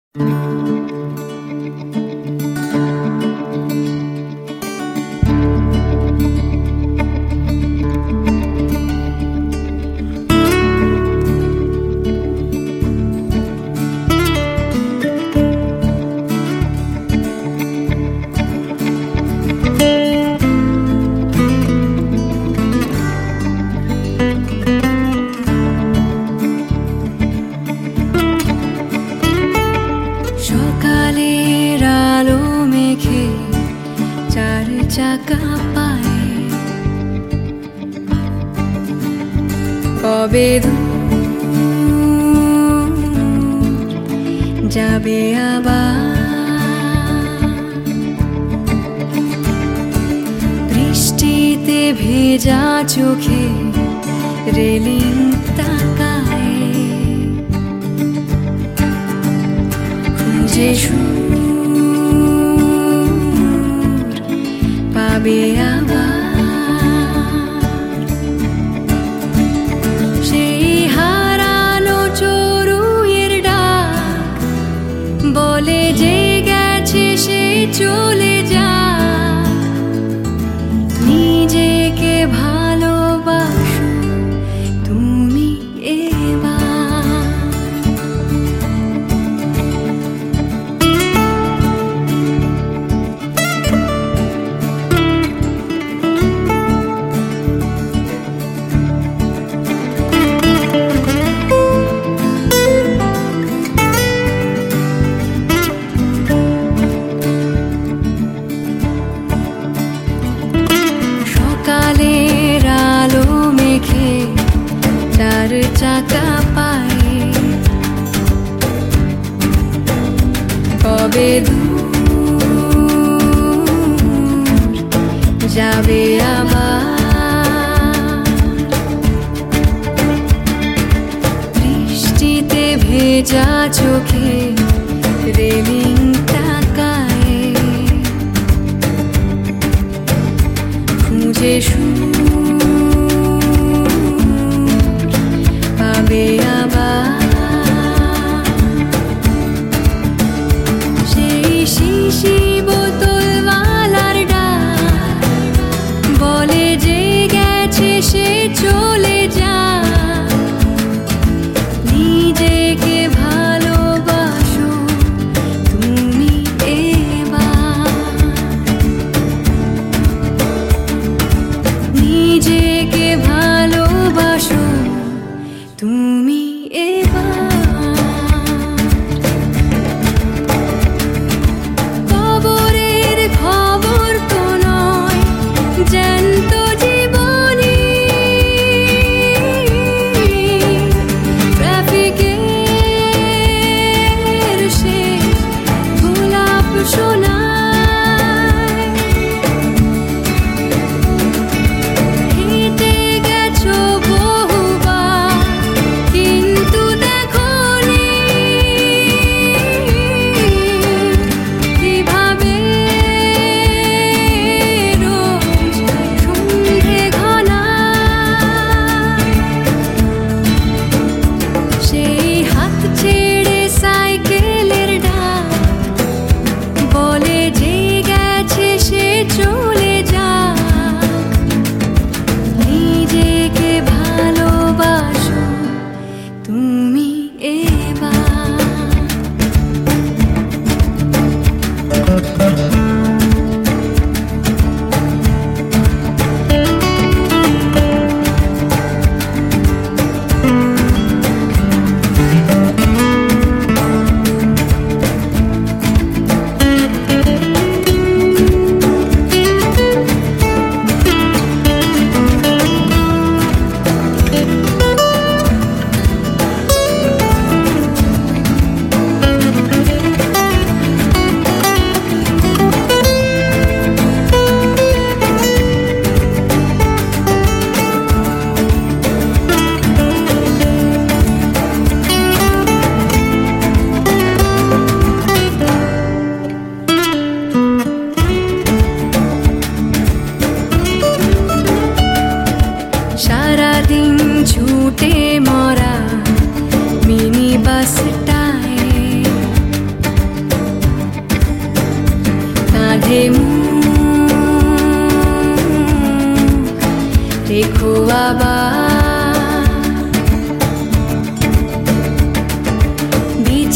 সকালের আলো মেঘে চার চাকা পায়ে কবে দূর যাবে আবার। বৃষ্টিতে ভেজা চোখে রেলিং তাকায় খুঁজে সুর পাবে আবার। সেই হারানো চড়ুইয়ের ডাক বলে যে গেছে সে চলে যা। নিজেকে ভালোবাসো তুমি এবার। সকালের আলো মেঘে চার চাকা পায়ে কবে দূর যাবে আবার। বৃষ্টিতে ভেজা চোখে রেলিং তাকায় খুঁজে সুর পাবে আবার। সেই শিশি বোতলওয়ালার ডাক বলে যে গেছে সে চলে যা। নিজেকে ভালোবাসো তুমি এবার।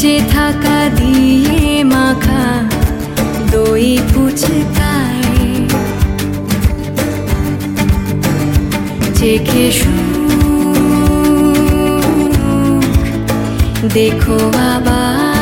বেঁচে থাকা দিয়ে মাখা দই ফুচকায় চেখে সুখ দেখো আবার